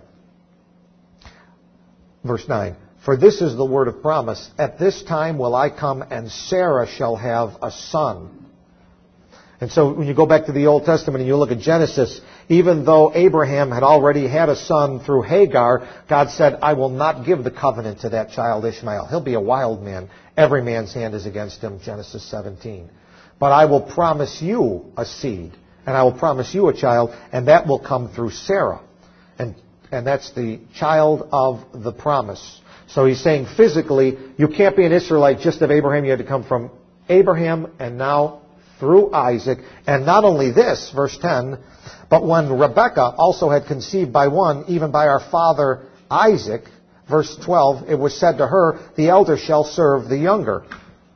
Speaker 1: Verse 9. For this is the word of promise. At this time will I come, and Sarah shall have a son. And so when you go back to the Old Testament and you look at Genesis, even though Abraham had already had a son through Hagar, God said, I will not give the covenant to that child Ishmael. He'll be a wild man. Every man's hand is against him, Genesis 17. But I will promise you a seed, and I will promise you a child, and that will come through Sarah. And that's the child of the promise. So he's saying physically, you can't be an Israelite just of Abraham. You had to come from Abraham and now through Isaac. And not only this, verse 10, but when Rebekah also had conceived by one, even by our father Isaac, verse 12, it was said to her, the elder shall serve the younger.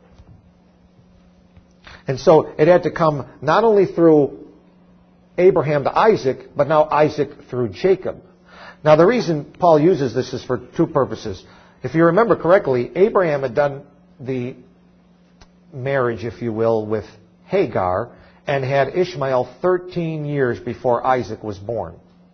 Speaker 1: And so it had to come not only through Abraham to Isaac, but now Isaac through Jacob. Now the reason Paul uses this is for two purposes. If you remember correctly, Abraham had done the marriage, if you will, with Hagar and had Ishmael 13 years before Isaac was born.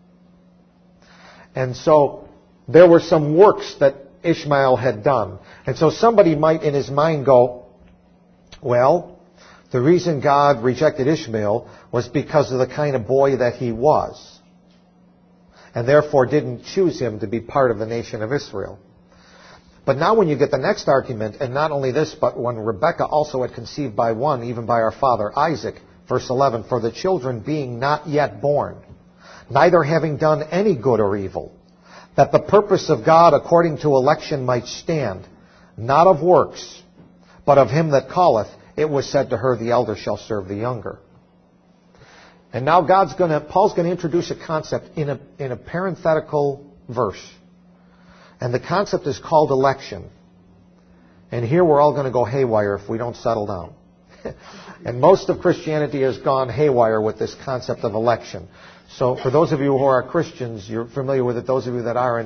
Speaker 1: And so there were some works that Ishmael had done. And so somebody might in his mind go, well, the reason God rejected Ishmael was because of the kind of boy that he was, and therefore didn't choose him to be part of the nation of Israel. But now when you get the next argument, and not only this, but when Rebekah also had conceived by one, even by our father Isaac, verse 11, for the children being not yet born, neither having done any good or evil, that the purpose of God according to election might stand, not of works, but of him that calleth, it was said to her, the elder shall serve the younger. And now Paul's going to introduce a concept in a parenthetical verse. And the concept is called election. And here we're all going to go haywire if we don't settle down. And most of Christianity has gone haywire with this concept of election. So for those of you who are Christians, you're familiar with it. Those of you that aren't,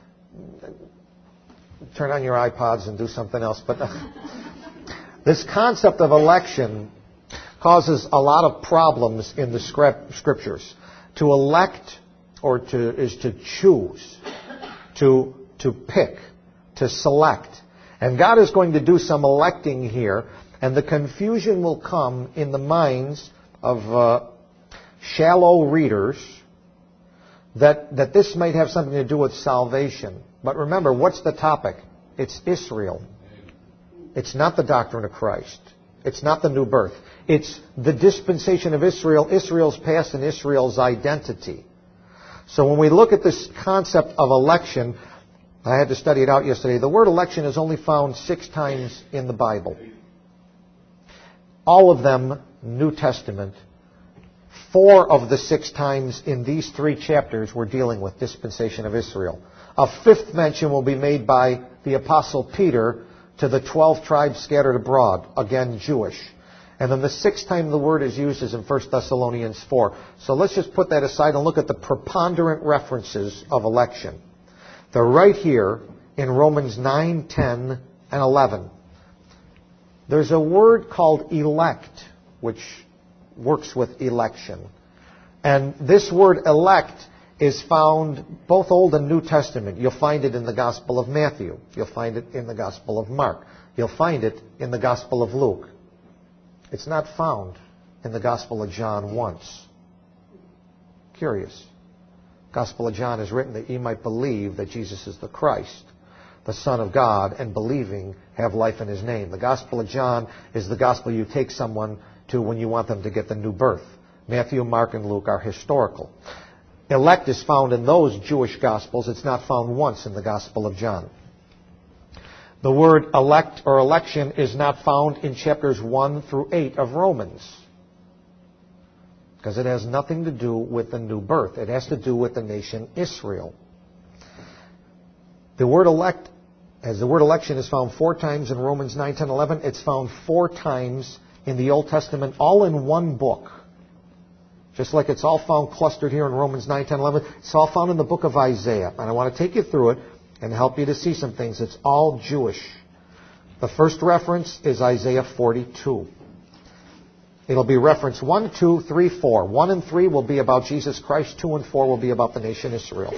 Speaker 1: turn on your iPods and do something else. But this concept of election causes a lot of problems in the Scriptures. To elect is to choose, to pick, to select. And God is going to do some electing here, and the confusion will come in the minds of shallow readers that this might have something to do with salvation. But remember, what's the topic? It's Israel. It's not the doctrine of Christ. It's not the new birth. It's the dispensation of Israel, Israel's past, and Israel's identity. So when we look at this concept of election, I had to study it out yesterday. The word election is only found 6 times in the Bible. All of them New Testament. 4 of the 6 times in these 3 chapters we're dealing with dispensation of Israel. A 5th mention will be made by the Apostle Peter to the 12 tribes scattered abroad, again Jewish. And then the 6th time the word is used is in 1 Thessalonians 4. So let's just put that aside and look at the preponderant references of election. They're right here in Romans 9, 10, and 11. There's a word called elect, which works with election. And this word elect is found both Old and New Testament. You'll find it in the Gospel of Matthew. You'll find it in the Gospel of Mark. You'll find it in the Gospel of Luke. It's not found in the Gospel of John once. Curious. Gospel of John is written that ye might believe that Jesus is the Christ, the Son of God, and believing have life in his name. The Gospel of John is the gospel you take someone to when you want them to get the new birth. Matthew, Mark, and Luke are historical. Elect is found in those Jewish Gospels. It's not found once in the Gospel of John. The word elect or election is not found in chapters 1 through 8 of Romans, because it has nothing to do with the new birth. It has to do with the nation Israel. The word elect, as the word election is found 4 times in Romans 9, 10, 11, it's found 4 times in the Old Testament, all in one book. Just like it's all found clustered here in Romans 9, 10, 11, it's all found in the book of Isaiah. And I want to take you through it and help you to see some things. It's all Jewish. The first reference is Isaiah 42. It'll be reference 1, 2, 3, 4. 1 and 3 will be about Jesus Christ. 2 and 4 will be about the nation Israel.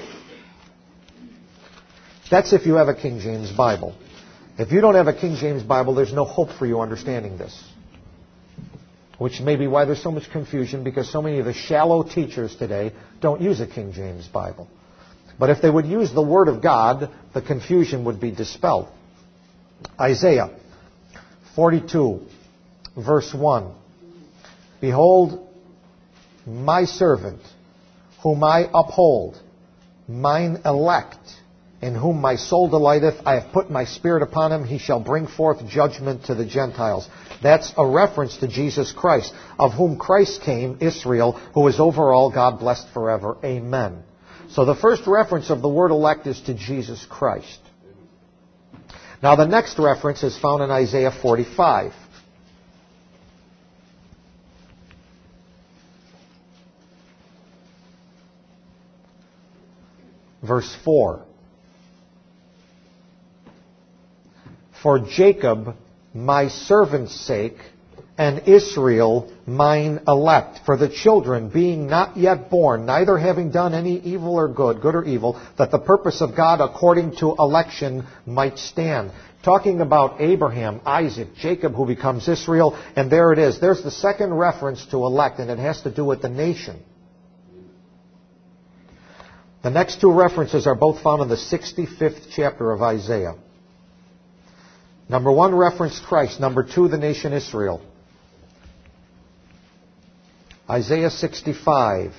Speaker 1: That's if you have a King James Bible. If you don't have a King James Bible, there's no hope for you understanding this. Which may be why there's so much confusion, because so many of the shallow teachers today don't use a King James Bible. But if they would use the Word of God, the confusion would be dispelled. Isaiah 42, verse 1. Behold, my servant, whom I uphold, mine elect, in whom my soul delighteth. I have put my spirit upon him. He shall bring forth judgment to the Gentiles. That's a reference to Jesus Christ, of whom Christ came, Israel, who is over all, God blessed forever. Amen. So the first reference of the word elect is to Jesus Christ. Now the next reference is found in Isaiah 45. Verse 4. For Jacob my servant's sake, and Israel mine elect, for the children being not yet born, neither having done any evil or good, good or evil, that the purpose of God according to election might stand. Talking about Abraham, Isaac, Jacob, who becomes Israel, and there it is. There's the second reference to elect, and it has to do with the nation. The next two references are both found in the 65th chapter of Isaiah. Number one, reference Christ. Number two, the nation Israel. Isaiah 65.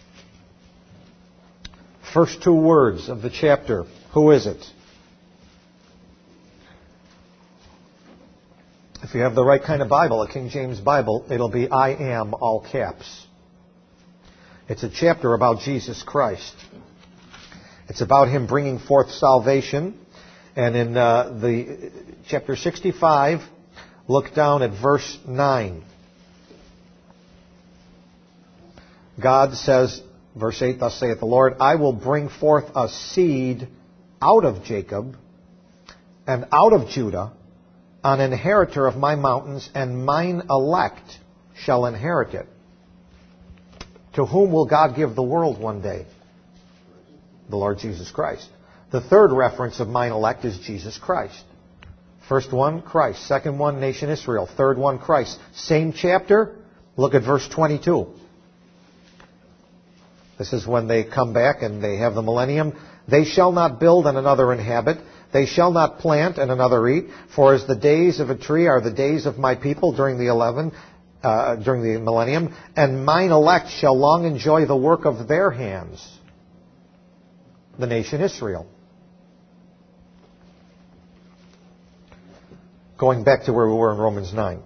Speaker 1: First two words of the chapter. Who is it? If you have the right kind of Bible, a King James Bible, it'll be I am, all caps. It's a chapter about Jesus Christ. It's about Him bringing forth salvation. And in the chapter 65, look down at verse 9. God says, verse 8, thus saith the Lord, I will bring forth a seed out of Jacob and out of Judah, an inheritor of my mountains, and mine elect shall inherit it. To whom will God give the world one day? The Lord Jesus Christ. The third reference of mine elect is Jesus Christ. First one, Christ. Second one, nation Israel. Third one, Christ. Same chapter. Look at verse 22. This is when they come back and they have the millennium. They shall not build and another inhabit. They shall not plant and another eat. For as the days of a tree are the days of my people during the millennium. And mine elect shall long enjoy the work of their hands. The nation Israel. Going back to where we were in Romans 9.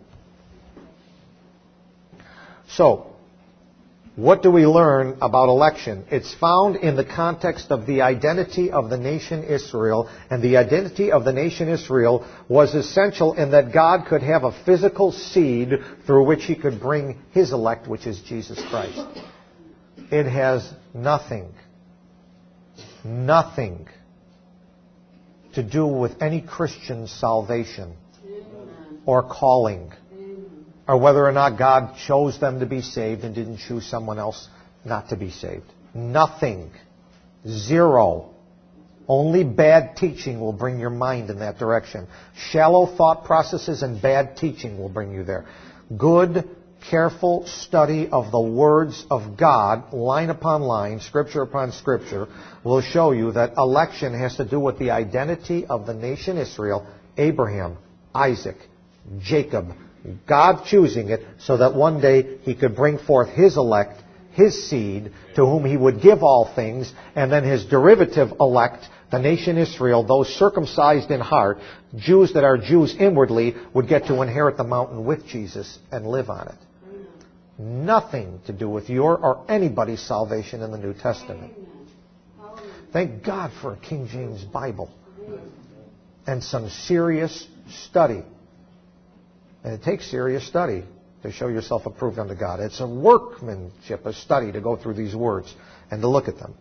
Speaker 1: So, what do we learn about election? It's found in the context of the identity of the nation Israel. And the identity of the nation Israel was essential in that God could have a physical seed through which He could bring His elect, which is Jesus Christ. It has nothing to do with any Christian salvation or calling, or whether or not God chose them to be saved and didn't choose someone else not to be saved. Nothing. Zero. Only bad teaching will bring your mind in that direction. Shallow thought processes and bad teaching will bring you there. Good, careful study of the words of God, line upon line, scripture upon scripture, will show you that election has to do with the identity of the nation Israel, Abraham, Isaac, Jacob, God choosing it so that one day He could bring forth His elect, His seed, to whom He would give all things, and then His derivative elect, the nation Israel, those circumcised in heart, Jews that are Jews inwardly, would get to inherit the mountain with Jesus and live on it. Nothing to do with your or anybody's salvation in the New Testament. Thank God for a King James Bible and some serious study. And it takes serious study to show yourself approved unto God. It's a workmanship, a study to go through these words and to look at them.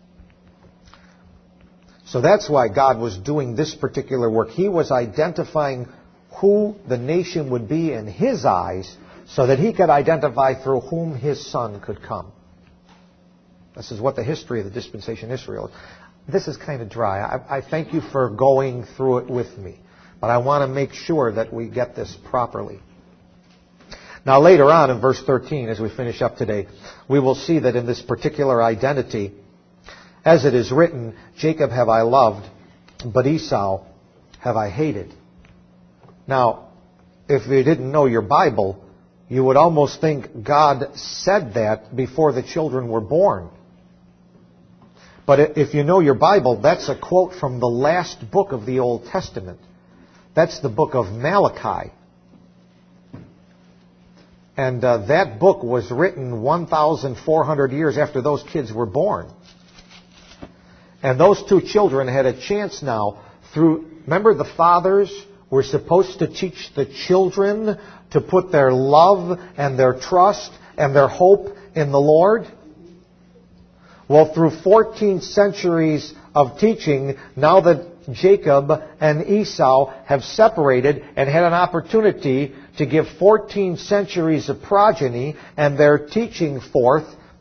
Speaker 1: So that's why God was doing this particular work. He was identifying who the nation would be in His eyes so that He could identify through whom His Son could come. This is what the history of the dispensation Israel is. This is kind of dry. I thank you for going through it with me. But I want to make sure that we get this properly. Now later on in verse 13, as we finish up today, we will see that in this particular identity, as it is written, Jacob have I loved, but Esau have I hated. Now, if you didn't know your Bible, you would almost think God said that before the children were born. But if you know your Bible, that's a quote from the last book of the Old Testament. That's the book of Malachi. And that book was written 1,400 years after those kids were born. And those two children had a chance now through... Remember, the fathers were supposed to teach the children to put their love and their trust and their hope in the Lord? Well, through 14 centuries of teaching, now the Jacob and Esau have separated and had an opportunity to give 14 centuries of progeny and their teaching forth,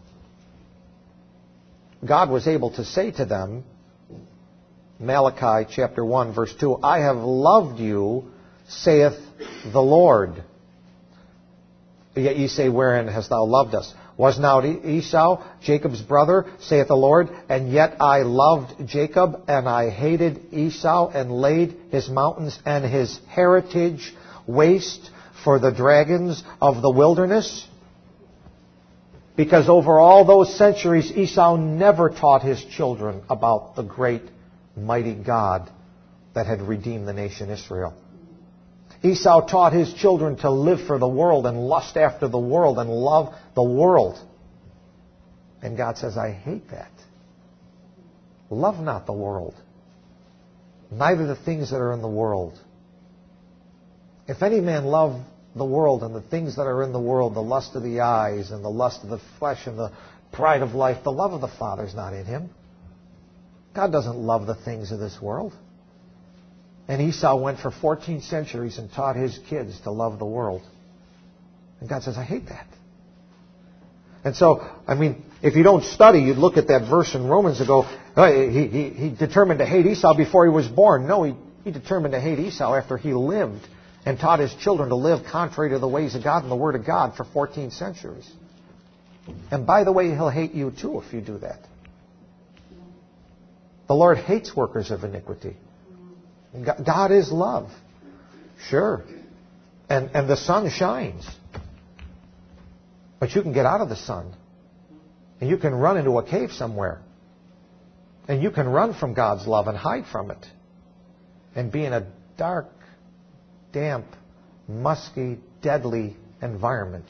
Speaker 1: God was able to say to them, Malachi chapter 1 verse 2, I have loved you, saith the Lord. Yet ye say, wherein hast thou loved us? Was not Esau Jacob's brother, saith the Lord? And yet I loved Jacob, and I hated Esau, and laid his mountains and his heritage waste for the dragons of the wilderness? Because over all those centuries, Esau never taught his children about the great, mighty God that had redeemed the nation Israel. Esau taught his children to live for the world and lust after the world and love the world. And God says, I hate that. Love not the world, neither the things that are in the world. If any man love the world and the things that are in the world, the lust of the eyes and the lust of the flesh and the pride of life, the love of the Father is not in him. God doesn't love the things of this world. And Esau went for 14 centuries and taught his kids to love the world. And God says, I hate that. And so, if you don't study, you'd look at that verse in Romans and go, oh, he determined to hate Esau before he was born. No, he determined to hate Esau after he lived and taught his children to live contrary to the ways of God and the Word of God for 14 centuries. And by the way, he'll hate you too if you do that. The Lord hates workers of iniquity. God is love. Sure. And the sun shines. But you can get out of the sun. And you can run into a cave somewhere. And you can run from God's love and hide from it. And be in a dark, damp, musky, deadly environment.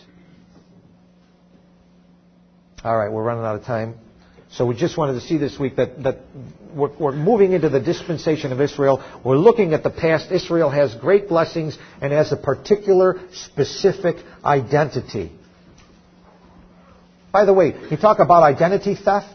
Speaker 1: All right, we're running out of time. So we just wanted to see this week that we're moving into the dispensation of Israel. We're looking at the past. Israel has great blessings and has a particular, specific identity. By the way, you talk about identity theft.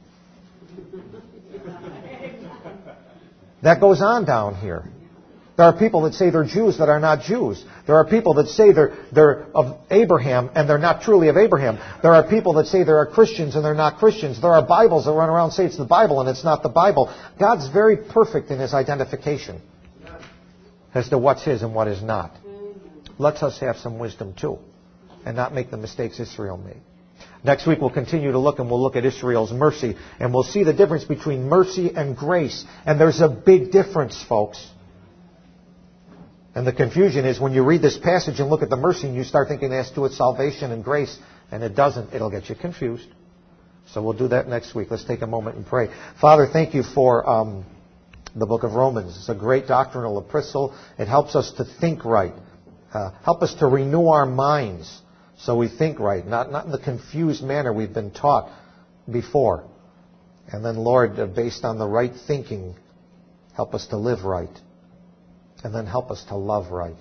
Speaker 1: That goes on down here. There are people that say they're Jews that are not Jews. There are people that say they're of Abraham and they're not truly of Abraham. There are people that say they're Christians and they're not Christians. There are Bibles that run around and say it's the Bible and it's not the Bible. God's very perfect in His identification as to what's His and what is not. Let us have some wisdom too and not make the mistakes Israel made. Next week we'll continue to look and we'll look at Israel's mercy and we'll see the difference between mercy and grace. And there's a big difference, folks. And the confusion is when you read this passage and look at the mercy and you start thinking it has to do with salvation and grace, and it doesn't. It'll get you confused. So we'll do that next week. Let's take a moment and pray. Father, thank you for the book of Romans. It's a great doctrinal epistle. It helps us to think right. Help us to renew our minds so we think right, not in the confused manner we've been taught before. And then, Lord, based on the right thinking, help us to live right. And then help us to love right.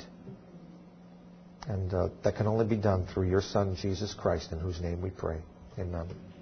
Speaker 1: And that can only be done through your Son, Jesus Christ, in whose name we pray. Amen.